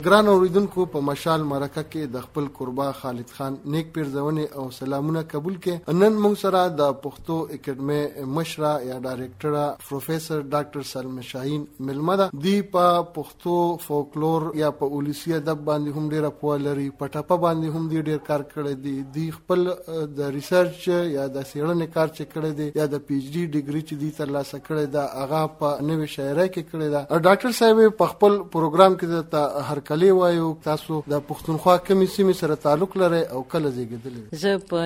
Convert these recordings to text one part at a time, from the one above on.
ګران اوریدونکو، په مشال مرکه کې د خپل قربا خالد خان نیک پیرزونې او سلامونه قبول کې. نن موږ سره د پښتو اکیډمي مشره یا ډایریکټره پروفیسور ډاکټر سلمى شاهین ملمه ده. دی په پښتو فولکلور یا په اولسي ادب باندې هم ډیره پوهه لري، په ټپه باندې هم دی ډیر کار کړی دی. دی خپل د ریسرچ یا د څېړنې کار چې کړی دی یا د پی ایچ ډي ډیګري چې دی ترلاسه کړی ده هغه په نوې شاعرۍ کې کړی ده. ډاکټر صاحب په خپل پروګرام کې د هر کلی وایو تاسو د پښتونخوا کومې سیمې سره تعلق لرئ او کله زیږېدلي؟ زه په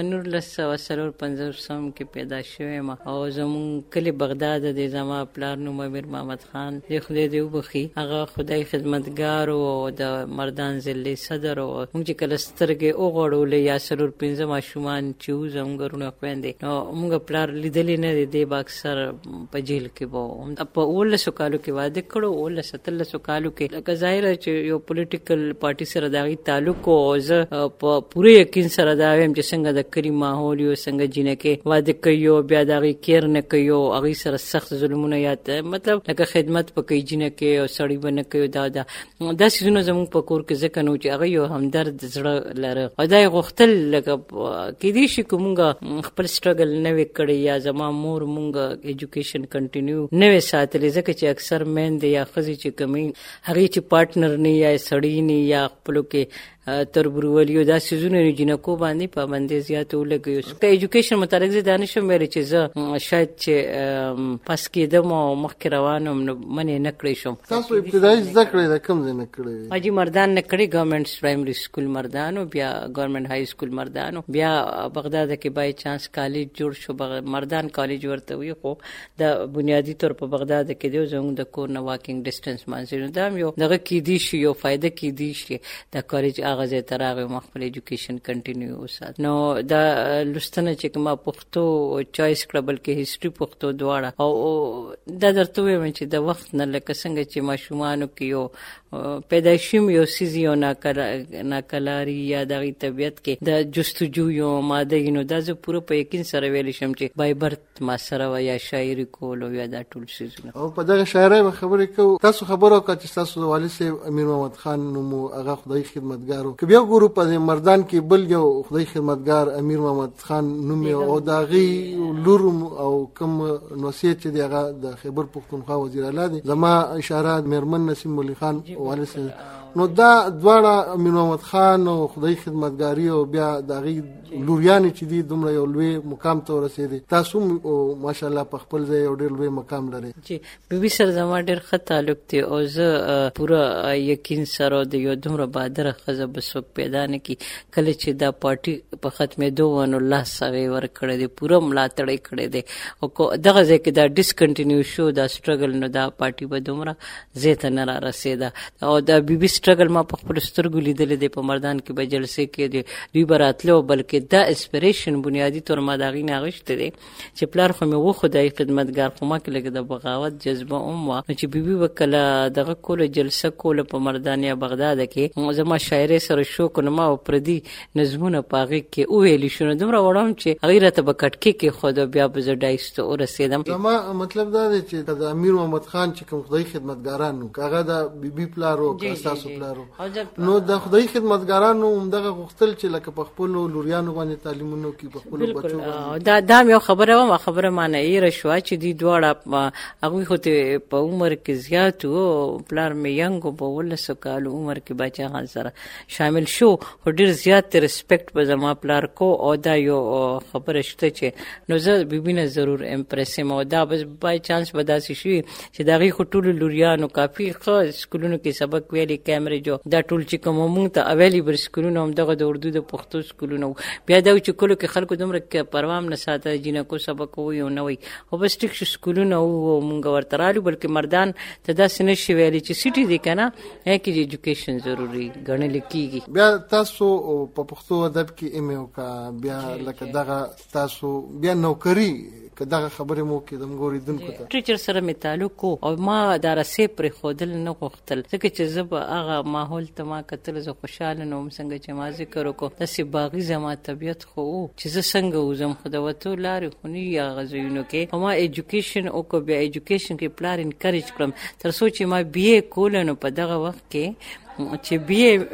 1954 کې پیدا شوم او زمون کلی بغداد د زما پلار نوم امیر محمد خان د خدای دی وبخي. هغه خدای خدمتګار او د مردان ضلع صدر او موږ چې کله سترګې وغوړولې یا 15 ماشومان چې زمونږ خويندې نو موږ پلار لیدلې نه دی با اکثر په جیل کې وو. په 19 کالو کې واده کړو، 19 کالو کې لکه ظاهر چې یو پولیټیکل پارټي سره داغي تعلق او زه په پوره یقین سره دا وایم چې څنګه د کلی ماحول یو څنګه جنکه واده کوي بیا داغي کیر نه کوي او هغه سره سخت ظلمونه یاد مطلب لکه خدمت پکې جنکه او سړی بنه کوي دا سيزونه زموږ په کور کې ځکه نو چې هغه یو همدرد زړه لره او دا غوښتل لکه کې دي شي کومه خپل سټرګل نه وکړي یا زما مور مونږه ایجوکیشن کنټینیو نه ساتلې ځکه چې اکثر مین دی یا خزي چې کمی هغه چې پارټنر نه یا سړی نه یا خپل کې تربرولیو دا سيزونه نه جنکو باندې پابندي زیات ولګي. که ایجوکیشن متعلق زه دانش مې چې زه شاید چې پاس کېدم او مخکې روانم نو منې نه کړی شم. تاسو ابتدایي زده کړې د کوم ځای نه کړې؟ حاجی مردان نه کړی، ګورنمنت پرایمري سکول مردان او بیا ګورنمنت های سکول مردان، بیا بغداد کې بای چانس کالج جوړ شو، مردان کالج ورته وي خو د بنیادی طور په بغداد کې دی زموږ د کور نه واکینګ ډیسټنس باندې دا یو دغه کې دی شي یو فائدہ کې دی شي د کالج غزه ترغه مخبل ایجوکیشن کنټینیو وسات. نو دا لستنه چې ما پښتو چوایس کړ بلکې هیستوري پښتو دواړه او دا درته وایم چې د وخت نه لکه څنګه چې ماشومانو کې یو پیدایشیم یو سیزیو ناکلاری یا دغه طبیعت کې د جستجو یو ماده نو دا زه پوره په یقین سره ویل شم چې بای برت ما سره یا شاعري کول او یا دا ټول سیزونه. او په دغه شاعرۍ خبرې کو تاسو خبرو کړه چې تاسو والد صاحب امیر محمد خان نو هغه خدای خدمتګارو که بیا ګورو په مردان کې بل یو خدای خدمتګار امیر محمد خان نوم او داغي لور او کوم نوسیت چې دغه د خیبر پختونخوا وزیر اعلی دی زما اشاره میرمن نسیم ولی خان والد صاحب نو دا دواړه امیر محمد خان او خدای خدمتګاری او بیا داغي لوریان چې دی دومره یو لوی مقام ته ورسېدي. تاسو ماشاءالله په خپل ځای یو ډېر لوی مقام لري. جی بیبي سره زما ډېر ښه تعلق دی او زه پوره یقین سره د یو دومره بادره ښځه به څوک پیدا نه کړي کله چې دا پارټي په ختمېدو ونه الله سره ورکړی دی پوره ملاتړ یې کړی دی او دغه ځای کې دا ډسکنټینیو شو دا سټرګل نو دا پارټي به دومره ځای ته نه را رسېده او دا بیبي سټرګل ما په خپلو سترګو لیدلی دی. په مردان کې به جلسې کې دی دوی به راتلو بلکې دا اسپریشن بنیادی طور ما د هغې نه اخیستی دی چې پلار خو مې و خدای خدمتګار خو ما کې لږ د بغاوت جذبه هم وه نو چې بیبي به کله دغه کوله جلسه کوله په مردان یا بغداد کې زما شاعرۍ سره شوق نو ما پردي نظمونه په هغې کې وویلي شو نو دومره وړم چې هغې راته به کټکې کېښود او بیا به زه ډایس ته ورسېدم. زما مطلب دا دی چې د امیر محمد خان چې کوم خدای خدمتګاران که هغه د بیبي پلار و که ستاسو پلار و نو د خدای خدمتګارانو همدغه غوښتل چې لکه په خپلو لوریانو باندې تعلیمونو کې په خپلو بچو باندې دا یو خبره وه خبره مانه ایره شوه چې دوی دواړه هغوی خو په عمر کې زیات و پلار مې ینګ و په 19 کالو عمر کې باچا خان سره شامل شو خو ډېر زیات ریسپیکټ به زما پلار کو او دا یو خبره شته چې نو زه بیبي نه ضرور امپریس یم او دا بس بای چانس به داسې شوي چې د هغې خو ټولو لوریانو کافي ښه سکولونو کې سبق ویلي کیمبرج دا ټول چې کوم مونږ ته اویلیبل سکولونه همدغه د اردو د پښتو سکولونه بیا دا چې کلو کې خلکو دومره پروام نه ساته جنکو سبق ووي او نه وي خو بس ټیک شو سکولونه وو مونږ ورته رالو بلکې مردان ته داسې نه شي ویلي چې سیټي دی که نه هغې کې ایجوکیشن ضروري ګڼل کېږي. بیا تاسو په پښتو ادب کې ایم اے وکړه بیا لکه دغه تاسو بیا نوکري که دغه خبرې مو کې د موږ اوریدونکو ته ټیچر سره مې تعلق و او ما دا رسۍ پرېښودل نه غوښتل ځکه چې زه به هغه ماحول ته ما کتل زه خوشحاله نه وم څنګه چې ما ذکر وکړو داسې باغي زما طبیعت خو و چې زه څنګه وځم خو د وتو لارې خو نه وي هغه ځایونو کې او ما ایجوکیشن وکړو بیا ایجوکیشن کې پلار انکریج کړم تر څو چې ما بی اے کوله نو په دغه وخت کې چې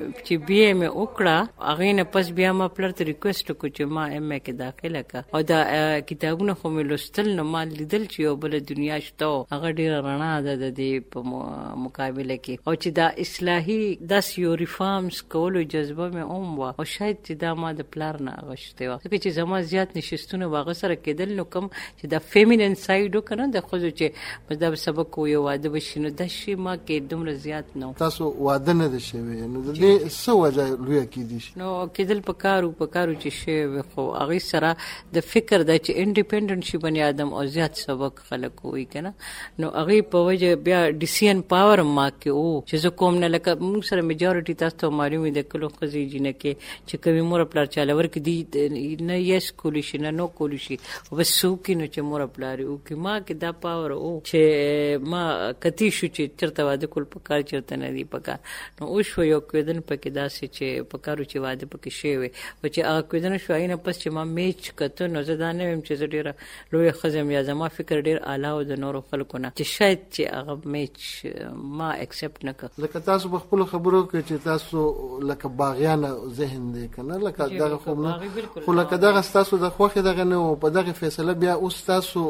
بي ام وکړه هغه نه پس بیا ما پلر ته ریکوست کو چې ما ام کې داخله کا او دا کتابونه خو مې لوستل نه ما لیدل چې یو بل دنیا شته هغه ډیر رڼا ده د دې په مقابله کې او چې دا اصلاحي داس یو ریفارمز کولو جذبه مې وا او شاید چې دا ما د پلار نه غشته و چې زما زیات نشستونه واغ سره کېدل نو کوم چې دا فیمینن ساید وکنه د خو چې په دا سبق یو واده بشینو د شي ما کې دومره زیات نو تاسو واده نه دي شوی نو د دې څه وجه لوي کېدی نو کېدل پکارو چې شی خو هغه سره د فکر د چې انډیپندنت شي بنی آدم او زیات سبق خلق وي کنه نو هغه په وجه بیا ډیسیژن پاور ما کې او چې کوم نه لکه موږ سره میجورټي تاسو ته معلومه ده کلو خزي جنہ کې چې کوي مور پلار چالور کې دي نه یې سکول شي نه نو کول شي او بس سو کې نو چې مور پلار او کې ما کې دا پاور او چې ما کتی شو چې چرته واده کول پکار چرته نه دی پکار نو او شو یو کېدن پکې داسې چې پکارو چې واده پکې شي وي او چې هغه کېدن شو نه پس چې ما میچ کته نو زدانه هم چې ډیره لوی خزم یا زما فکر ډیر اعلی او د نورو خلکو نه چې شاید چې هغه میچ ما اکسپټ نه کړ لکه تاسو په خپل خبرو کې چې تاسو لکه باغیانه ذهن دی کنه لکه دغه خو خو لکه دغه تاسو د خوخه دغه نو په دغه فیصله بیا اوس تاسو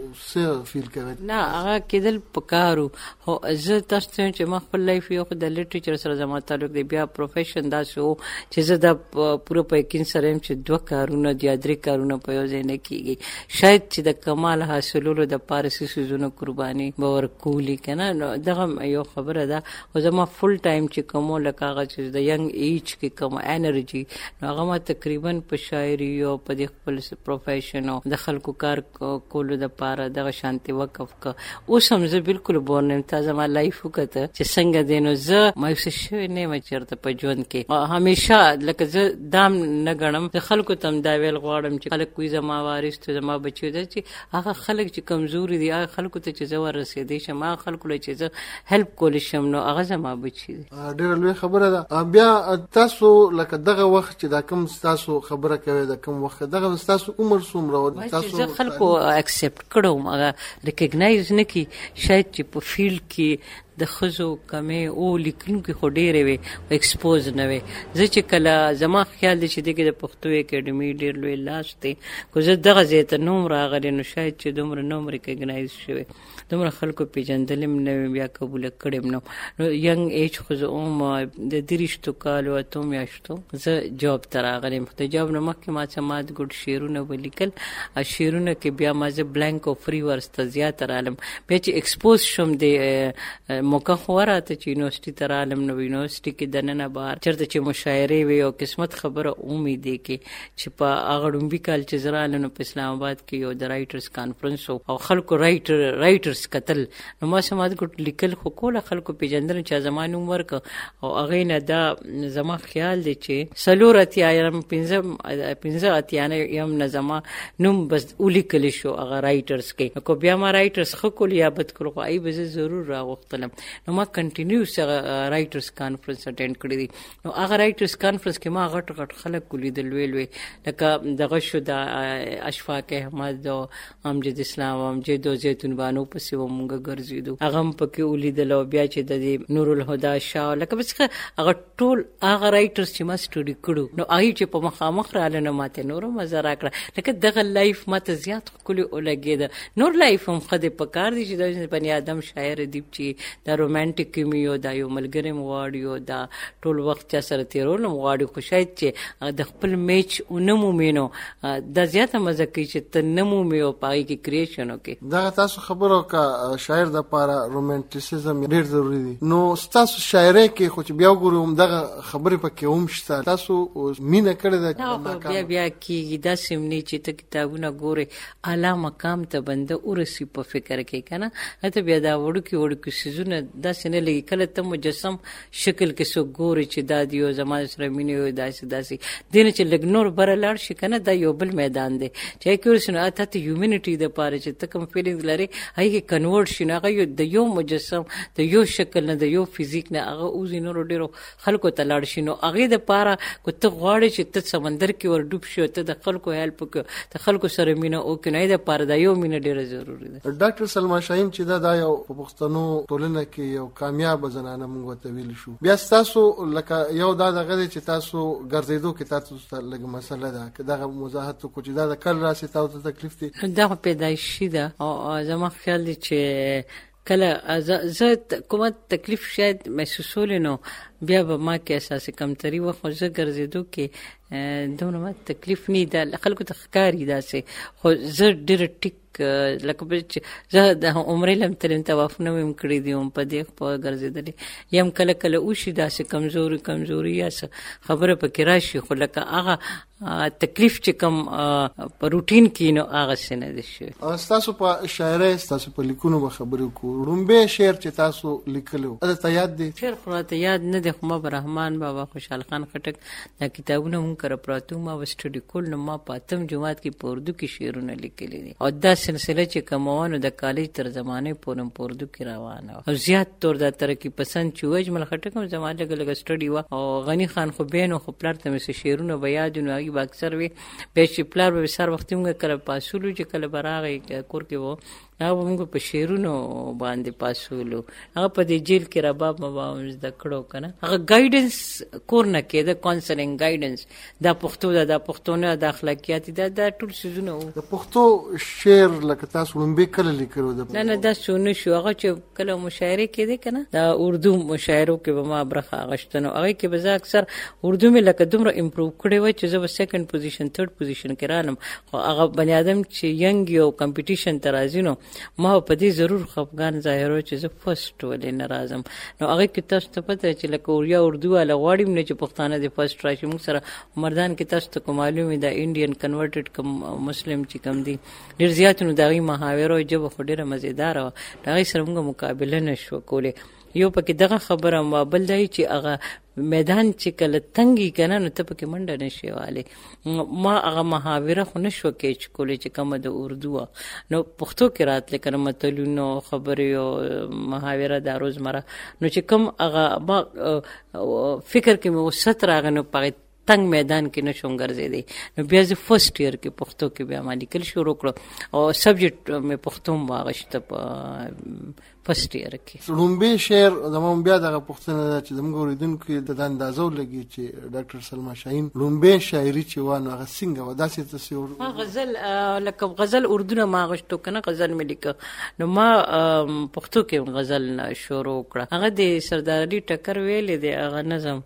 څه فیل کوي نه هغه کېدل پکارو هو زه تاسو چې ما خپل لایف یو د لیټریچر سره زما تعلق دی بیا پروفیشن دا شو چې زه د پوره په کین سره چې دوه کارونه د یادري کارونه په یو ځای نه کیږي شاید چې د کمال حاصلولو د پارسي سيزونو قرباني باور کولی کنه نو دغه یو خبره ده او زما فل ټایم چې کوم لکه هغه چې د ینګ ایج کې کوم انرژي نو هغه ما تقریبا په شاعري او په خپل پروفیشن او د خلکو کار کولو د پاره د شانتي وقف کا اوس هم زه بالکل بورنم تازه ما لایف وکړه چې څنګه دینو زه مایوس شوی نه مچرته په ژوند کې همیشه لکه زه دام نه غنم د خلکو تم دا ویل غواړم چې خلک کوی زما وارث ته زما بچو ده چې هغه خلک چې کمزوري دي هغه خلکو ته چې زو رسیدې شم هغه خلکو له چې زه هیلپ کول شم نو هغه زما بچی دي ډېر لوی خبره ده بیا تاسو لکه دغه وخت چې دا کوم تاسو خبره کوي د کوم وخت دغه تاسو عمر څومره تاسو زه خلکو اکسپټ کړم هغه ریکګنایز نه کی شاید چې په فیلډ کې د خزو کمې او لیکونکو خو ډېرې وي ایکسپوز نه وي زه چې کله زما خیال دی چې دغه د پښتو اکیډمي ډېر لوی لاس دی کو زه دغه ځای ته نوم راغلی نو شاید چې دومره نوم ریکګنایز شوی دومره خلکو پیژندلم نه بیا قبول کړم نو ینګ ایج خو زه د 30 کالو اته میاشتو زه جاب ته راغلم د جاب نه مخکې ما سمات ګډ شعرونه ولیکل شعرونه کې بیا ما زه بلانک او فری ورسته زیات رالم بیا چې ایکسپوز شوم د موقع خوراته چې یونیورسيټي ته رالم نو یونیورسيټي کې دننه بار چرته چې مشاعره وي او قسمت خبره امید دی کې چې په هغه ډومبي کال چې زرالنو په اسلام آباد کې یو د رائټرز کانفرنس او خلکو رائټرز قتل نو ما سمات ګټ لیکل خو کوله خلکو پیژندل چې زمانو ورک او هغه نه دا زما خیال دی چې سلورتیا یم 15 اتیانه یم نه زما نوم بس ولیکل شو هغه رائټرز کې کو بیا ما رائټرز خو کول یا بد کړو خو ای به ضرور راغختلم نو ما کنټینیوس رائټرز کانفرنس اټینډ کړی دي نو هغه رائټرز کانفرنس کې ما غټ خلک کولیدل ویل لکه دغه شو د اشفاق احمد او امجد اسلام امجد او زیتون بانو په سیو مونږ ګرځیدو هغه پکې ولیدل او بیا چې د نور الهدى شاه لکه بس هغه ټول هغه رائټرز چې ما سټډي کړو نو هغه چې په مخامخ رااله نو ماته نور مزه راکړه لکه دغه لایف ماته زیات کلی ولګید نور لایف هم خدای په کار دي چې د بنی آدم شاعر دی چې دا رومانټیک کیمیو دا یو ملګری مواړیو دا ټول وخت چا سره تیرول مواړی خو شاید چې د خپل میچ اونمو مینو د زیاته مزه کوي چې تنمو میو پای کې کریشن وکي دا تاسو خبرو کا شاعر د پاره رومانټیسیزم ډیر ضروری دي نو تاسو شاعري کې خو بیا وګورم دغه خبرې پکې هم شته تاسو مینه کړی دا بیا کې دا سیمنی چې ته کتابونه ګوري اعلی مقام ته بنده ورسی په فکر کې کنه ته بیا دا وړو سيزونه دا سینه لګي کله ته مجسم شکل کې سو ګوري چې دا دیو زماده سره مينيو داسي دینه چې لګنور بر لاړ شي کنه دا یو بل میدان دی چې کورسنه اته ته هیومنټي د پاره چې ته کوم فیلینګ لري هغه کنورټ شي نه هغه د یو مجسم د یو شکل نه د یو فزیک نه هغه اوزینو ډیرو خلکو ته لاړ شي نو هغه د پاره کو ته غواړي چې ته سمندر کې ور ډوب شي ته د خلکو هیلپ وکړه ته خلکو سره مينه او کنه د پاره د یو مينه ډیره ضروری ده ډاکټر سلما شاهین چې دا یو پښتنو ټولنه زنانه کې یو کامیاب زنانه موږ ته ویل شو. بیا تاسو لکه یو دا دغه چې تاسو ګرځېدو کې تاسو ته لږ مسله ده که دغه وضاحت وکړو چې دا د کل راسي تاسو ته تکلیف دی؟ دا پیدایشي ده او زما خیال دی چې کله زه کومه تکلیف شاید محسوسول نو بیا به ما کې اساسي کمتري و خو زه ګرځېدو کې دومره ما تکلیف نه ده خلکو ته ښکاري داسې خو زه ډېره ټیک لکه چې زه د عمرې لم تلم طوافونه مې کړي دي په دې په ګرځېدلې یم کله کله وشي داسې کمزوري یا خبره پکې راشي خو لکه هغه تکلیف چې کوم په روټین کې نو هغه څه نه دي شوی. ستاسو په شاعرۍ ستاسو په لیکونو به خبرې وکړو. ړومبی شعر چې تاسو لیکلو درته یاد دی؟ شعر خو راته یاد نه دی خو ما به رحمان بابا خوشحال خان خټک دا کتابونه مونږ کره پراته ما به سټډي کول نو ما په اتم جماعت کې په اردو کې شعرونه لیکلي دي او دا سلسله چې کوموانو د کالج تر زمانه پورې په اردو کې روانه او زیات تور دا ترقی پسند چې اجمل خټک هم زمانه لګ سټډي وا او غنی خان خو بینو خو پلار ته مې شعرونه بیا دي نو هغه اکثر وی به چې پلار به سر وخت موږ کله پاسولو چې کله براغه کور کې وو هغه موږ په شعرونو باندې پاسولو هغه په دې جیل کې رباب مبام زده کړو کنه هغه گایډنس کور نه کېده کونسلینګ گایډنس دا پښتونه د اخلاقیات دا ټول سيزونه وو. د پښتو شعر لکه تاسو ړومبی کله لیکلو ده؟ نه دا سونه شو هغه چې کله مشاعره کېده کنه دا اردو مشاعرو کې به ما برخه اغشتنو هغه کې به زه اکثر اردو مې لکه دومره امپروو کړی و چې زه به سیکنډ پوزیشن تھرد پوزیشن کې رالم خو هغه بنی ادم چې ینګ یو کمپټیشن ترازی نو ما په دې ضرور خفګان ظاهرو چې زه فرست ولې ناراضم نو هغه کې تاسو ته پته چې لکه اوریا اردو والا غواړم نه چې پښتانه د فرست راشي موږ سره مردان کې تاسو ته معلومه ده انډین کنورټډ کم مسلم چې کم دي ډیر زیات نو دغه محاورو جواب خډيره مزیدار او دغه سره موږ مقابله نشو کولای. یو پکې دغه خبره ما بل دی چې هغه میدان چې کله تنګي کنه نو ته پکې منډه نشي واله ما هغه محاوره خو نشو کې چې کولې چې کومه د اردو نو پښتو کې راتل کنه متلونو خبرې او محاوره د روزمره نو چې کوم هغه فکر کې مو ستر هغه نو په تنگ میدان کې نشم ګرځېدی نو بیا زه فرست ایئر کې پښتو کې بیا ما لیکل شروع کړو او سبجیکټ مې پښتو واغشته په فرست ایئر کې. ړومبی شعر زموږ بیا دغه پښتنه ده چې زموږ اوریدونکو د اندازو لګي چې ډاکټر سلما شاهین ړومبی شاعري چې وانه هغه څنګه و داسې تصویر غزل لکه غزل اردو نه ما غشتو کنه غزل مې لیکه نو ما پښتو کې غزل شروع کړه هغه د سردار علي ټکر ویلې دی هغه نظم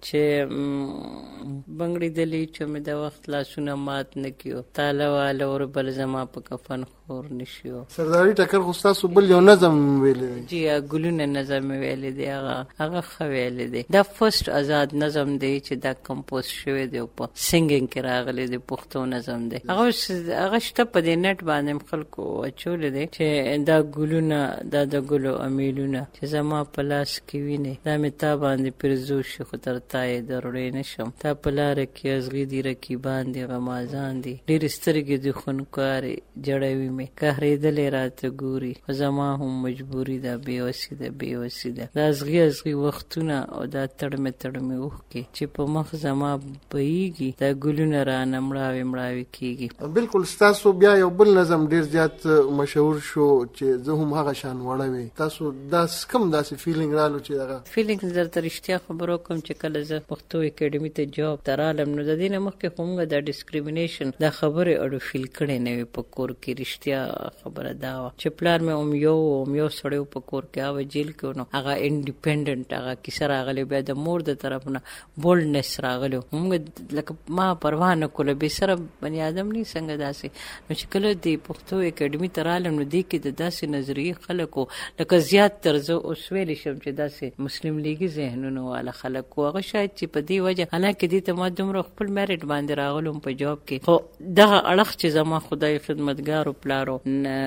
چې بنگړي دلی چې مې د وخت لاسونه مات نکيو تاله واله ور بل زما په کفن خور نشيو. سردار علي ټکر خو تاسو بل یو نظم ویلې جی ګلونه نظم ویلې دی هغه خو ویلې دی دا فرست آزاد نظم دی چې دا کمپوز شوی دی په سنگینګ کې راغلی دی پښتو نظم دی هغه شته په دې نت باندې خلکو اچول دی چې دا ګلونه د ګلو امیلونه چې زما په لاس کې ویني دا مې تا باندې پرزو شي خو تر تای درړې نشم تا په لار کې ازغې دی رقیبان دی غمازان دی ډېر سترګې د خونکارې جړوي مې قهرېدلې راته ګوري زما هم مجبوري دا بیوسی ده دا ازغي وختونه او دا تړمه اوخ کې چې په مخ زما بهيږي دا ګلونه را نمړاوي کیږي. بالکل تاسو بیا یو بل نظم ډیر زیات مشهور شو چې زه هم هغه شان وړوي تاسو داس کم داسې فیلینګ رالو چې هغه فیلینګ درته رښتیا خبرو کوم چې کله زه پښتو اکیډمي ته جواب ترالم نو د دې نه مخکې کومه د ډیسکریمینیشن دا خبره اړو فیل کړي نه په کور کې رښتیا خبره دا چې پلان مې یو سړیو په کور کې او جیل کې نو هغه انډیپندنت هغه کیسه راغلی بیا د مور د طرف نه بولډنس راغلو موږ لکه ما پروا نه کوله به سره بنی ادم نه څنګه داسې نو چې کله د پښتو اکیډمي ترالم نو د کې د داسې نظریه خلکو لکه زیات ترزه اوس ویل شم چې داسې مسلم لیګي ذهنونو والا خلکو هغه شاید چې په دې وجه حالکه دې ته ما دومره خپل میرټ باندې راغلم په جواب کې خو دغه اړخ چې زما خدای خدمتګار او پلارو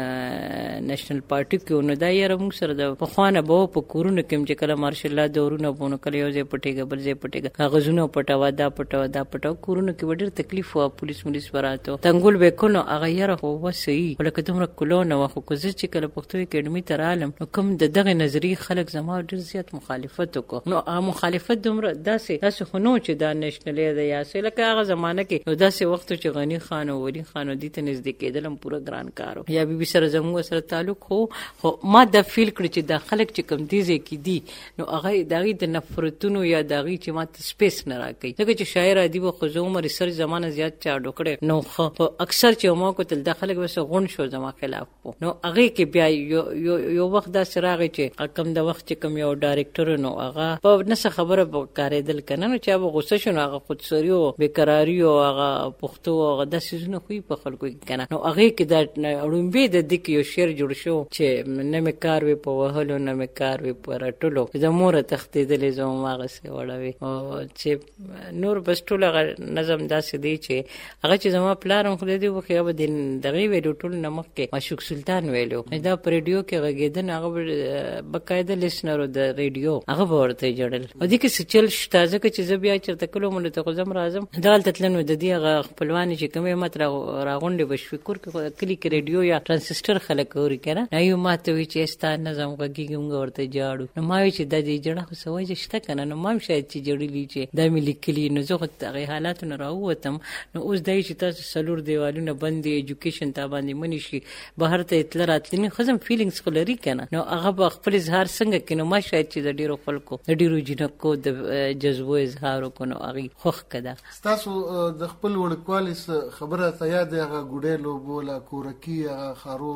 نېشنل پارټي کې نو دا یې موږ سره د پخوانه به په کورونو کې چې کله مارشل الله دورونه بونه کله یو ځای پټېګه بل ځای پټېګه کاغذونه پټاوه دا پټاو کورونو کې ډېر تکلیف و پولیس وراتو تنګول به کو نو هغه یې خو وسې ولکه دومره کلونه واخو کوزه چې کله پښتو اکیډمي ته رالم نو کوم دغه نظری خلک زما ډېر زیات مخالفت وکړو نو مخالفت دومره داسې خو نو چې دا نېشنل دی یا څه لکه هغه زمانه کې نو داسې وخت چې غنی خان او ولی خان دې ته نږدې کېدلم پورا ګران کارو یا بي بي سره زموږ سره تعلق خو ما دا فیل کړ چې دا خلک چې کم دیزه کې دي نو هغه دغه د نفرتونو یا دغه چې ماته سپیس نه راکې ځکه چې شاعر ادیب خو زموږ ریسرچ زمانه زیات چا ډوکړي نو خو اکثر چې ما کو تل د خلک وسه غون شو زما خلاف نو هغه کې بیا یو وخت دا سراغ چې کم د وخت چې کم یو ډایرکټر نو هغه په نس خبره کارېدل کنه نو چې هغه غوسه شو هغه خودسری او بیقراری او هغه پښتو هغه د سيزونه خو په خلکو کې کنه نو هغه کې دا اړومبه د دې کې یو شعر جوړ شو چې نه مې کار وی په وهلو نه مې کار وی په رټلو د مور تختیدلې زما ماغه سي وړوي او چې نور بس ټول نظم داسې دی چې هغه چې زما پلارم خو دې وخت به دغه ویډیو ټول نمک کې مشوق سلطان ویلو دا پر ریډیو کې غږیدن هغه بقاعده لیسنر د ریډیو هغه ورته جوړل او دې کې سچل شتازه کې چې بیا چرته کلو مونږ ته خو زم راځم دالته تلنو د دې هغه خپلوانی چې کومه مت راغونډه بشفکر کې کلی کې ریډیو یا ترانزسټر خلک اوري کنه نه یو ماته وی چې ستا نظم غږیږم ورته جاړو نو ما وی چې د دې جوړه خو سوي شته کنه نو ما شاید چې جوړلی چې د ملي کلی نو زه هغه حالاتونه راووتم نو اوس دای چې تاسو سلور دیوالونه بندي ایجوکیشن ته باندې منی شي بهر ته اطلاع راتلنی خزم فیلینګز خلري کنه نو هغه خپل اظهار څنګه کینو ما شاید چې د ډیرو خلکو د ډیرو جنکو د جذبو اظهار وکړو هغه خوخ کده تاسو د خپل وړکوالي خبره ته یاد هغه ګډېلو بولا کورکی هغه خارو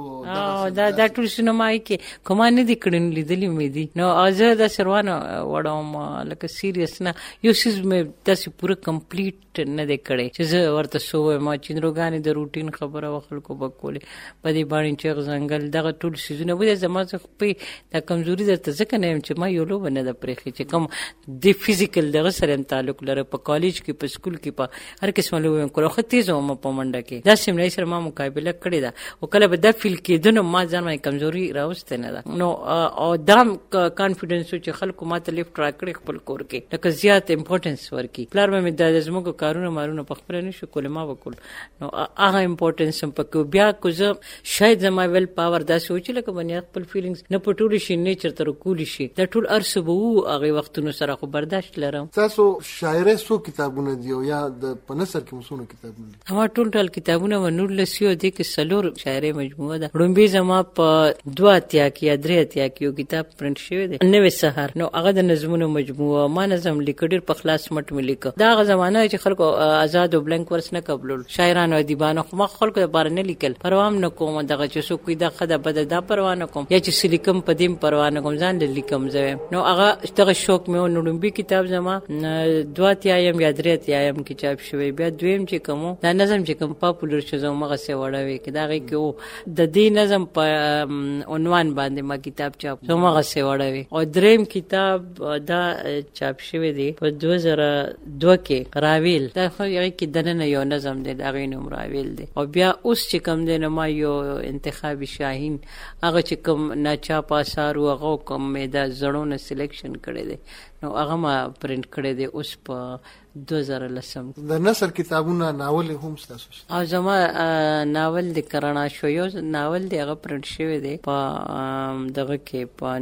دا ټول سینمای کې کومه نه دي کړن لیدلې مې دي نو ازه د سروانه وړم لکه سیریس نه یو سیز مې تاسو پوره کمپلیټ نه دی کړی چې زه ورته سو ما چندروګانی د روټین خبره وخلکو بکولې په دې باندې چې ځنګل دغه ټول سيزونه وې زما څخه په د کمزوري درته ځکه نه چې ما یو لو بنه د پرېخي چې کوم د فزیکل دغه سره تعلق لري په کالج کې په سکول کې په هر قسم له کړو خو تیز وم په منډه کې دا سیم نه سره ما مقابله کړې ده او کله به د فیل کې دنه ما ځان مې کمزوري راوسته نه ده نو او دام کانفیډنس چې خلکو ما ته لیفت را کړی خپل کور کې لکه زیات امپورټنس ورکی پلار مې د زموږ کارونه مارونه په خبره نشو کول ما وکول نو هغه امپورټنس هم پکې بیا کوزه شاید زما ویل پاور دا سوچ لکه باندې خپل فیلینګز نه پټول شي نیچر تر کول شي دا ټول ارسبو هغه وختونو سره خو برداشت لرم تاسو شاعره سو کتابونه دی یا د پنسر کې مسونو کتابونه دي ما ټول کتابونه ونور لسیو دي کې سلور شاعره مجموعه ده رومبي زما په 2 اتیا کې یا 3 اتیا کې یو کتاب پرنٹ شوی دی نوې سحر نو هغه د نظمونو مجموعه ما نظم لیکډر په خلاص مټ مې لیک دا هغه زمانہ چې خلکو آزاد او بلنک ورس نه قبول شاعرانو ادیبانو خو ما خلکو لپاره نه لیکل پروام نه کوم دغه چې سو کوي د خدای بد دا پروا نه کوم یا چې سلیکم پدیم پروا نه کوم ځان لیکم زه نو هغه دغه شوق مې نوړمبي کتاب زما 2 اتیایم یا 3 اتیایم کې چاپ شوی بیا دویم چې کوم دا نظم چې کوم پاپولر شو زما غسه وړوي کې دا غي کې د دې نظم په عنوان باندې ما کتاب چاپ زما غسه وړوي او دریم کتاب دا چاپ شوی دی په 2002 کې راویل دا خو یې کې دنه یو نظم دی دا غي نوم راویل دی او بیا اوس چې کوم دی نو ما یو انتخابي شاهین هغه چې کوم ناچاپ آثار او هغه کوم مې دا زړونه سلیکشن کړی دی نو هغه ما پرنٹ کړی دی اوس په 2010 د نثر کتابونه ناول هم تاسو او زما ناول د کرانا شو یو ناول دی هغه پرنٹ شوی دی په دغه کې په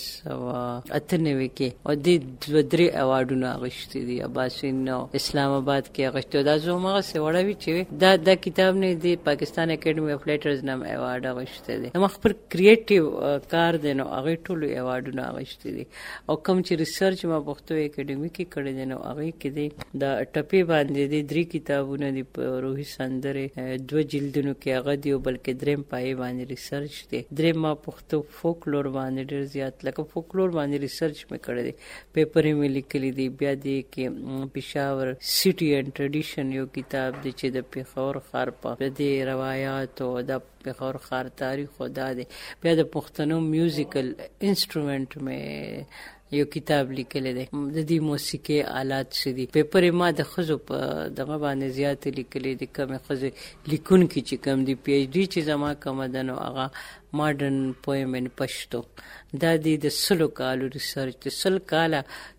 1998 کې او د 2-3 ایوارډونه غشتي دي اباسین اسلام آباد کې غشتو دا زما سوړوي چې دا کتاب نه دی پاکستان اکیډمي اف لیټرز نام ایوارډ غشته دي نو خپل کریټیو کار دی نو هغه ټول ایوارډونه غشتي دي او کوم چې ریسرچ ما پښتو اکیډمي کې کړی دی نو هغه کې دی دا ټپی باندې دي 3 کتابونه دي په روحي سندره 2 جلدونو کې هغه دی بلکې دریم پای باندې ریسرچ دی دریم ما پښتو فولکلور باندې ډیر زیات لکه فولکلور باندې ریسرچ مې کړی دی پیپر یې لیکلی دی بیا دی کې پېښور سټي اینڈ ټریډیشن یو کتاب دی چې د پیښور ښار په دې روایت او د پیښور ښار تاریخ او دا دی بیا د پښتنو میوزیکل انسټرومنټ مې یو کتاب لیکل دی د دې موسیقي آلات شدي پیپر ما د خزو په دغه باندې زیات لیکل دي کوم خزو لیکون کی چې کوم دی پی ایچ ډی چې زما کوم دنو هغه ماډرن پویم ان پښتو دا د سلو کالو ریسرچ د سل کاله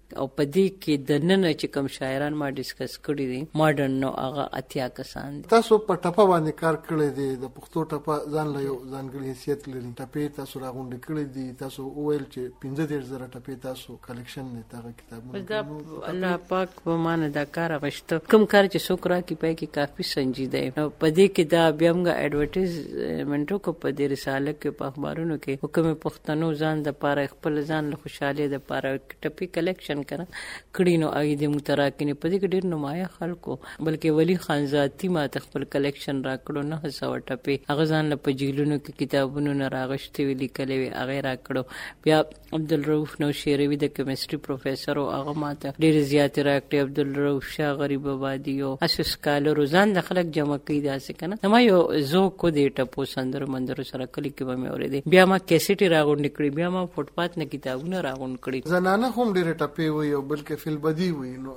او په دې کې د نن چې کوم شاعران ما ډیسکس کړی دي ماډرن نو هغه اتیا کسان دي. تاسو په ټپه باندې کار کړی دی، د پښتو ټپه ځان له یو ځانګړي حیثیت لري. ټپې تاسو راغونډې کړې دي، تاسو وویل چې 15,000 ټپې تاسو کلیکشن دی تاغه کتابونه. دا الله پاک په مان دا کار غشته کوم کار چې سوکرا کې پای کې کافي سنجیده نو په دې کې دا بیا موږ ایڈورټایزمنټو کو په دې رساله کې په اخبارونو کې حکم پښتنو ځان د پاره خپل ځان له خوشاله د پاره ټپې کلیکشن کړي نو اې د متراکینه په دې کې ډېر نمایه خلکو بلکې ولی خان ذاتی ما خپل کلیکشن را کړو 900 ټپې هغه ځان له پجیلونو کې کتابونو نه راغشتي ویلي کلي هغه را کړو. بیا عبدالرؤف نوشیروي د کیمستري پروفیسور او هغه ماته ډېر زیات راکړي. عبدالرؤف شاه غریب آبادی او اساس کالر ځان د خلک جمع کړي داسې کنه ما یو زو کو دې ټپو سندر مندر سره کلی کې به مې اورېدې. بیا ما کیسټي راغونډ کړي، بیا ما فوټپات نه کتابونه راغونډ کړي. زنانه هم ډېر ټپې وي او بلکې فل بدی وي نو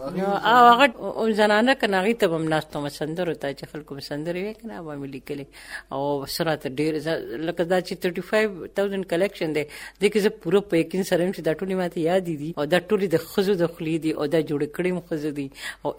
هغه زنانه کنه هغه ته هم ناستو مسندر ته چې خلکو مسندر وي کنه به ملي کلی او سرات ډېر لکه دا چې 35,000 کلیکشن دی د کې زه پوره په یقین سره چې دا ټولې ماته یاد دي او دا ټولې د خزو د خلی دي او دا جوړ کړي مخزو دي او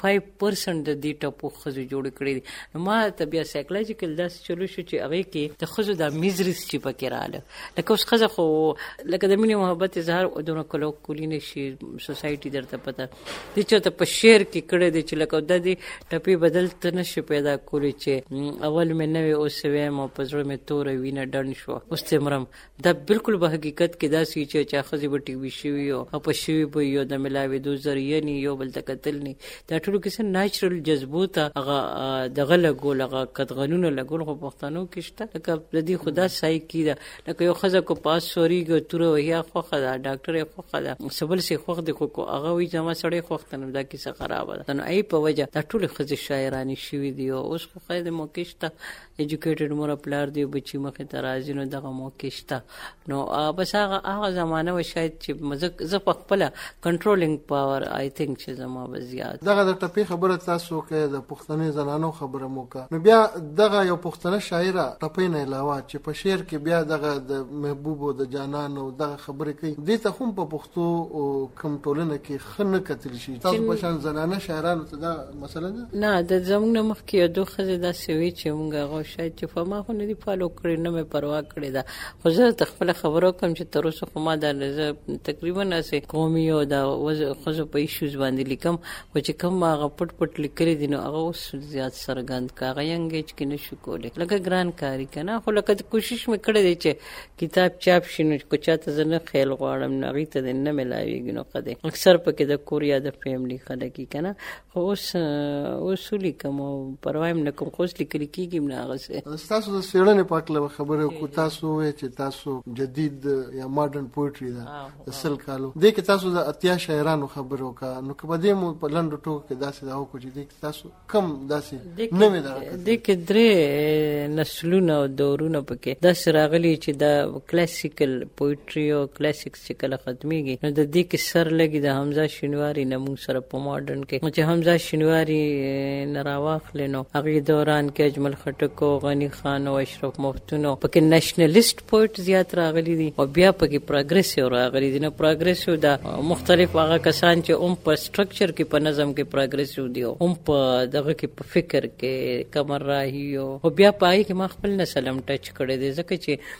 85% د دې ټپو خزو جوړ کړي دي. ما ته بیا سایکولوژیکل داس چلو شو چې هغه کې د خزو د میزریز چې پکې رااله لکه اوس خزه خو لکه د مینې محبت اظهار او دونه کلو کولینه شي سوسایټي درته پته دي چې ته په شعر کې کړه دي چې لکه د دې ټپې بدل ته نشي پیدا کولی چې اول مې نوې اوس وې مو په زړه مې تور وینه ډن شو اوس تمرم دا بالکل به حقیقت کې دا سي چې خزي به ټي وي شوی او په شوی به یو د ملاوي دو ذریعہ نه یو بل تکتل نه دا ټول کې نېچرل جذبو ته هغه دغه لګول هغه قدغنونه لګول خو پښتنو کې شته لکه د دې خدا سای کیده لکه یو خزه کو پاس سوريګ تور ویا خو خدا ډاکټر خو خدا سبل سي خو د خو هغه وی جما سړی خو ختنه دا کیسه خراب ده نو ای په وجه دا ټول خزه شاعرانی شوی دی اوس خو خید موکشته ایجوکیټډ مور پلار دی بچی مخه ترازی نو دغه موکشته نو بس هغه زمانه و شاید چې مزه ز په خپل کنټرولینګ پاور آی تھنک چې زما بزیات دغه د ټپې خبره تاسو کې د پښتني زنانو خبره موکا نو بیا دغه یو پښتنه شاعره ټپې نه علاوه چې په شعر کې بیا دغه د محبوب او د جانان او دغه خبره کوي دې ته هم په پښتو کم ټولنه کې خنه کتل شي تاسو په شان زنانه شاعرانو ته دا مسله نه د زمونږ مخ کې دوه خزه دا سوي چې مونږ هغه شاید چې فما خو نه دی فالو کړی نه مې پروا کړی دا خو زه خپل خبرو کوم چې تر اوسه خو ما دا تقریبا اسه قومي او دا خزه په ایشوز باندې لیکم او چې کوم هغه پټ لیکل دي نو هغه اوس زیات سرګند کاغه ینګ چې نشو کولای لکه ګران کاری کنه خو لکه کوشش مې کړې دي چې کتاب چاپ شینو کو چاته زنه خیال غواړم نه غیته نه ملاویږي نو قده اکثر پکې د کوریا د فیملی خلک کنه خو اوس اصولي کوم پروايم نه کوم خو لیکل کیږي نه هغه تاسو د سیړنې پاکله خبره کو تاسو چې تاسو جدید یا ماډرن پوئټري دا اصل کالو د کې تاسو د اتیا شاعرانو خبرو کا نو کبه دې مو په لندو ټوک کې داسې دا کو چې د تاسو کم داسې نه مې دا د کې درې نسلونه او دورونه پکې د سراغلي چې د کلاسیکل پوئټري او کلاسیکس چې کله ختميږي نو د دې کې سر لګي د حمزه شینواری نه موږ سره په ماډرن کې چې حمزه شینواری نراواخل نو هغه دوران کې اجمل خټک او غنی خان او اشرف مفتون پکې نېشنلیست پوئټ زیات راغلي دي او بیا پکې پروګریسیو راغلي دي نو پروګریسیو دا مختلف هغه کسان چې په سټرکچر کې په نظم کې پروګریسیو دي او په دغه کې په فکر کې کمر راهي او بیا پای کې ما خپل نسلم ټچ کړی دی ځکه چې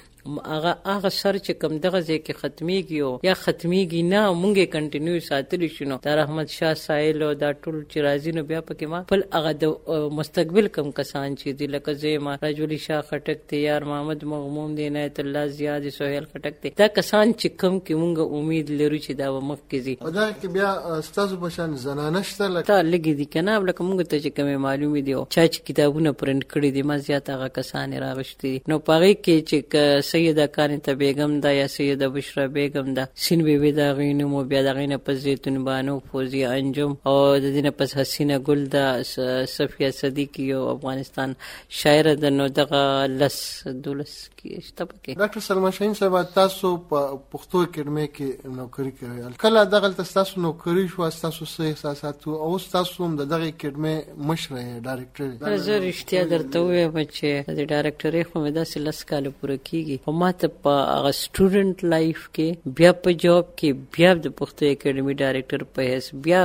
هغه سر چې کم دغه ځکه ختميږي او یا ختميږي نه مونږه کنټینیو ساتلی شنو در احمد شاه سایل او دا ټول چې راځي نو بیا پکې ما خپل هغه د مستقبل کم کسان چې دی لکه زما رجولی شاه خټک تیار محمد مغموم دی عنایت الله زیاد سہیل خټک دی دا کسان چې کم کې مونږه امید لرو چې دا مخ کې زی او دا کې بیا استاد بشان زنانه شته لکه لګي دي کنه لکه مونږ ته چې کومه معلومه دی چې کتابونه پرنټ کړي دي ما زیات هغه کسان راغشتي نو پاره کې چې سیده کانته بیگم دا یا سیده بشرا بیگم دا سین بیبی دا غینو مو بیا دا غینه پس زیتون بانو فوزی انجم او د دینه پس حسینه گل دا صفیه صدیقی او افغانستان شاعر د نو دغه لس دولس کې شته پکې ډاکټر سلمان شاهین صاحب تاسو په پښتو اکیډمي کې نوکری کوي کله دغه تاسو نوکری شو تاسو څه احساسات او تاسو هم دغه اکیډمي مشر ډایرکټر زه رښتیا درته وایم چې د ډایرکټرۍ خو مې داسې لس کال پوره کیږي په ماته په هغه سټوډنټ لایف کې بیا په جاب کې بیا د پښتو اکیډمي ډایریکټر په هیڅ بیا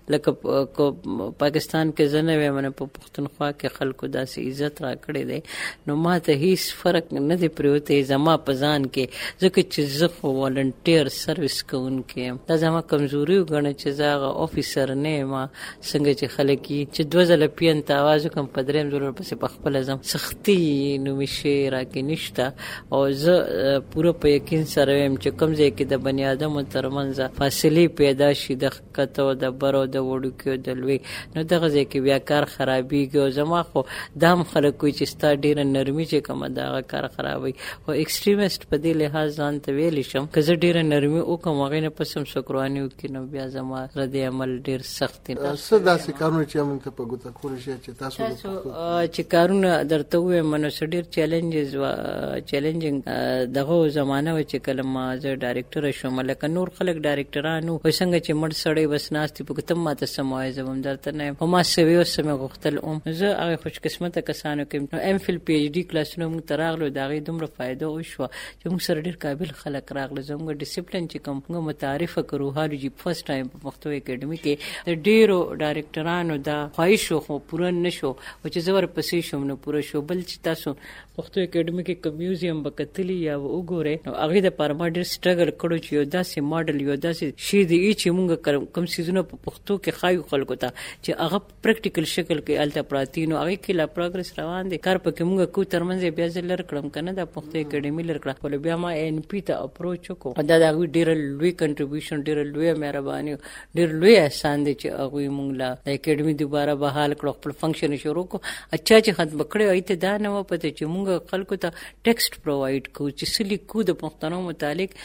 لکه پاکستان کې زنه وې منه په پښتونخوا کې خلکو داسې عزت را کړی دی نو ماته هیڅ فرق نه دی پریوته زما په ځان کې ځکه چې زه خو والنټیر سرویس کوونکی یم دا زما کمزوري وګڼه چې زه هغه افیسر نه یم څنګه چې خلک چې دوه ځله پیان ته आवाज وکم په دریم ضرور پسې په خپل ځم سختي نو مشه راکې نشته او زه پوره په یقین سره يم چې کوم ځای کې د بنی آدم ترمنځ فاصله پیدا شي د کته او د برو د وړو کې د لوی نو دغه ځای کې بیا کار خرابېږي او زما خو دام خلک کوي چې ستا ډیره نرمي چې کومه دا کار خرابوي او ایکستریمیست په دې لحاظ ځان ته ویل شم که زه ډیره نرمي وکم هغه نه پسم سکروانی وکړم بیا زما رد عمل ډیر سخت دي څه داسې کارونه چې موږ ته په ګوته کول شي چې تاسو چې کارونه درته وې منو ډیر چیلنجینګ دغه زمانہ و چې کله ما زه ډایریکټر شوم لکه نور خلک ډایریکټرانو څنګه چې مړ سړی بس ناستي په کتم ماته سموایز هم درته نه هم ما سوي او سم غختل زه هغه خوش قسمت کسانو کې ام فل پی ایچ ډی کلاسونو موږ تراغلو داغه دومره فائدہ وشو چې موږ سره ډیر قابل خلک راغله زموږ ډیسپلین چې کوم متعارف کړو هالو جی فرست ټایم په پښتو اکیډمي کې د ډیرو ډایریکټرانو دا خواهش خو پوره نشو او چې زور پسې شوم نو پوره شو بل چې تاسو پښتو اکیډمي کې کوم میوزیم بکتلی یا وګوره نو هغه د پرما ډیر سټرګل کړو چې یو داسې ماډل یو داسې شی دی چې موږ کوم سيزونه په پښتو کې خایو خلکو ته چې هغه پریکټیکل شکل کې الته پراتینو هغه کې لا پروګرس روان دي کار پکې موږ کو ترمنځ بیا ځل کړم کنه د پښتو اکیډمي لر کړه ول بیا ما ان پی ته اپروچ وکړو دا د ډیر لوی کنټریبیوشن ډیر لوی مهرباني ډیر لوی احسان دي چې هغه موږ لا د اکیډمي دوباره بحال کړو خپل فنکشن شروع کو اچھا چې ختم کړو ایته دا نه و پته چې موږ خلکو ته ټیکسټ پرووایډ کو چې سلی کو د پښتنو متعلق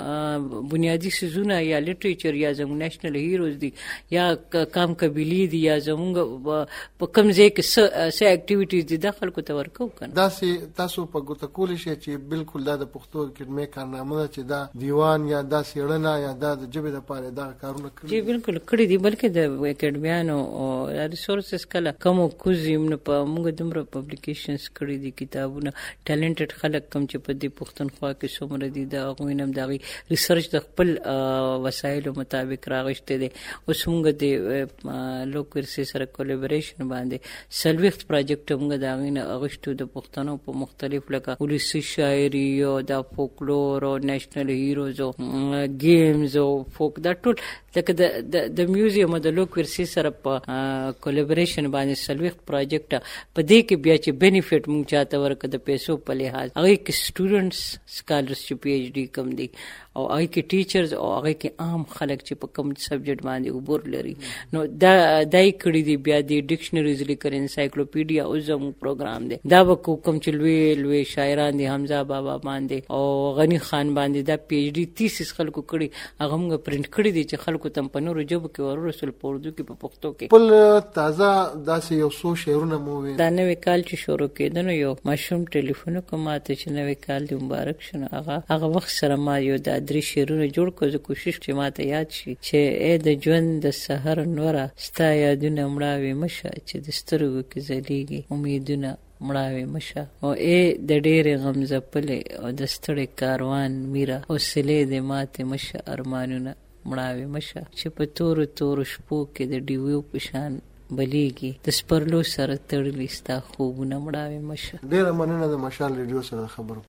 بنیادی سيزونه یا لټریچر یا زموږ نېشنل هیروز دي یا کام قبيلي دي یا زموږ په کوم ځای کې څه اکټیویټیز دي د خلکو ته ورکو کنه دا سي تاسو په ګوته کول شي چې بالکل دا د پښتو کې کارنامه چې دا دیوان یا دا سیړنه یا دا د جبه لپاره دا کارونه کوي جی بالکل کړی دي بلکې د اکیډمیانو او ریسورسز کله کوم کوزیم نه په موږ دمر پبلیکیشنز کړی دي کتابونه ټیلنټډ خلک کوم چې په دې پښتونخوا کې څومره دي دا غوینم دا ریسرچ د خپل وسایلو مطابق راغشته دي اوس موږ د لوکرسي سره کولیبریشن باندې سلويخت پروجیکټ موږ دا غینه اغشتو د پښتنو په مختلف لکه ولسی شاعري او د فولکلور او نېشنل هیروز او گیمز او فوک دا ټول لکه د میوزیم د لوکرسي سره په کولیبریشن باندې سلويخت پروجیکټ په دې کې بیا چې بینیفیټ موږ چاته ورکړه د پیسو په لحاظ هغه کې سټوډنټس سکالرشپ پی ایچ ډی کم دي او هغه کې ټیچرز او هغه کې عام خلک چې په کوم سبجیکټ باندې عبور لري نو دا دای کړی دی بیا د ډکشنریز لیکر انسایکلوپیډیا او زمو پروګرام دی دا به کوم چې لوی شاعران دي حمزه بابا باندې او غنی خان باندې دا پی ایچ ډی تیسیس خلکو کړی هغه موږ پرینټ کړی دي چې خلکو تم په نورو ژبو کې ورسول پوردو کې په پښتو کې بل تازه داسې یو څو شعرونه مو وي دا نوې کال چې شروع کېدنو یو مشوم ټلیفون کوماته چې نوې کال دی مبارک شنه هغه وخت سره ما یو د درې شعرونه جوړ کړ زه کوشش چې ماته یاد شي چې اې د ژوند د سحر نوره ستا یادونه مړاوي مشه چې د سترګو کې ځلېږي امیدونه مړاوي مشه او اې د ډېرې غم ځپلې او د ستړي کاروان میرا حوصلې د ماتې مشه ارمانونه مړاوي مشه چې په تورو تورو شپو کې د ډیوو په شان بلیږي د سپرلو سره تړلي ستا خوبونه مړاوي مشه. ډېره مننه د مشال ریډیو سره خبرو